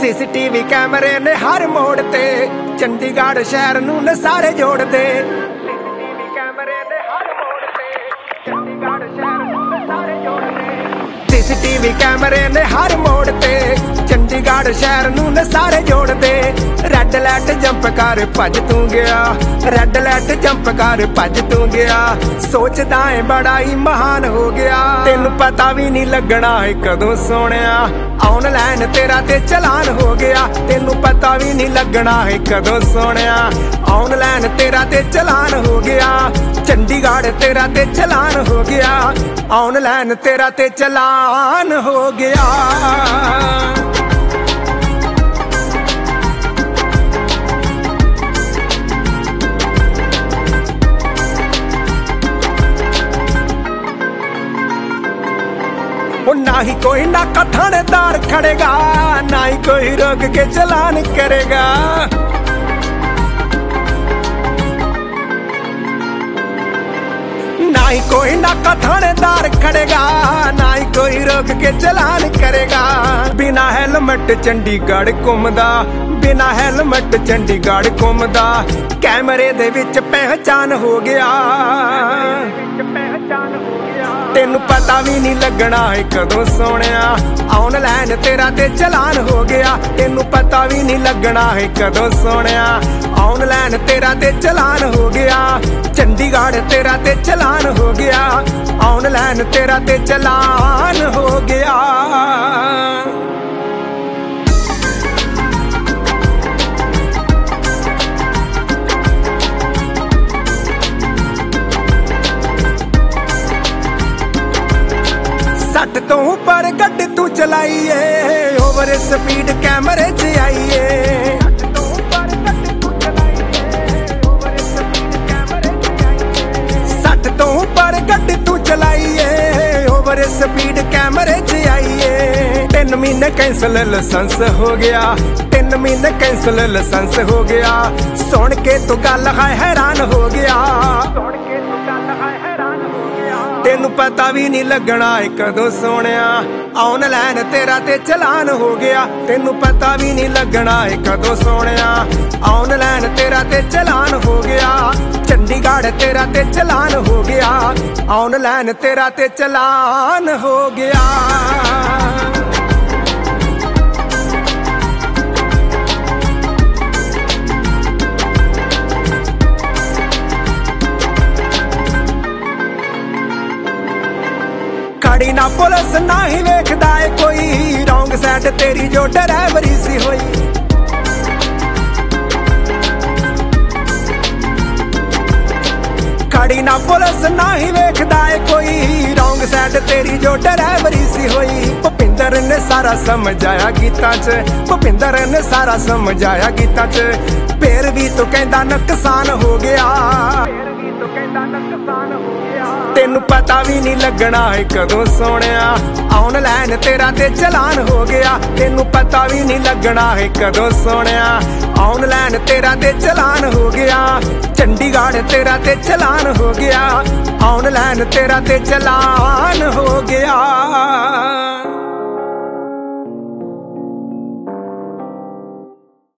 CCTV कैमरे ने हर मोड़ ते चंडीगढ़ शहर नूं ने सारे जोड़ दे। सीसीटीवी कैमरे ने हर मोड़ ते चंडीगढ़ शहर नूं ने सारे जोड़ दे। सीसीटीवी कैमरे ने हर मोड़ ते चंडीगढ़ शहर नूं ने सारे जोड़ दे। रैड लाइट जंप कर भज तू गया, रैड लाइट जंप कर भज तू गया। सोचदा है बड़ा ही महान हो गया, तेनू पता भी नहीं लगना है कदों सोनिया ऑनलाइन तेरा ते चलान हो गया। तेनू पता भी नहीं लगना है कदों सोनिया ऑनलाइन तेरा ते चलान हो गया। चंडीगढ़ तेरा ते चलान हो गया, ऑनलाइन तेरा ते चलान हो गया। ना ही कोई नाका थानेदार खड़ेगा, ना ही कोई रोक के चलान करेगा। ना ही कोई नाका थानेदार खड़ेगा, ना ही कोई रोक के चलान करेगा। बिना हेलमेट चंडीगढ़ घूमदा, बिना हेलमेट चंडीगढ़ घूमदा। कैमरे दे विच पहचान हो गया, तेनू पता भी नहीं लगना है कदों सोनिया ऑनलाइन तेरा ते चलान हो गया। तेनू पता भी नहीं लगना है कदों सोनिया ऑनलाइन तेरा ते चलान हो गया। चंडीगढ़ तेरा ते चलान हो गया, ऑनलाइन तेरा ते चलान हो गया। सट तो ऊपर गड्डी तू चलाइए, ओवर स्पीड कैमरे च आइए। सट तो ऊपर गड्डी तू चलाइए, ओवर स्पीड कैमरे च आइए। 3 महीने कैंसल लाइसेंस हो गया, 3 महीने कैंसल लाइसेंस हो गया। सुन के तू गल है हैरान हो गया, तेनू पता भी नहीं लगना है कदों सोनिया ऑनलाइन तेरा ते चलान हो गया। तेनू पता भी नहीं लगना है कदों सोनिया ऑनलाइन तेरा ते चलान हो गया। चंडीगढ़ तेरा ते चलान हो गया, ऑनलाइन तेरा ते चलान हो गया। खड़ी ना पुलिस ना ही वेखदा है कोई, रॉन्ग साइड तेरी जो ड्राइवरी सी होई। खड़ी ना पुलिस ना ही वेखदा है कोई, रॉन्ग साइड तेरी जो ड्राइवरी सी होई। भुपिंदर ने सारा समझाया गीतां च, भुपिंदर ने सारा समझाया गीतां च। फिर भी तो कहंदा नुकसान हो गया, तेनू पता भी नहीं लगना है कदों सोनिया ऑनलाइन तेरा ते चलान हो गया। तेनू पता भी नहीं लगना है कदों सोनिया ऑनलाइन तेरा ते चलान हो गया। चंडीगढ़ तेरा ते चलान हो गया, ऑनलाइन तेरा ते चलान हो गया।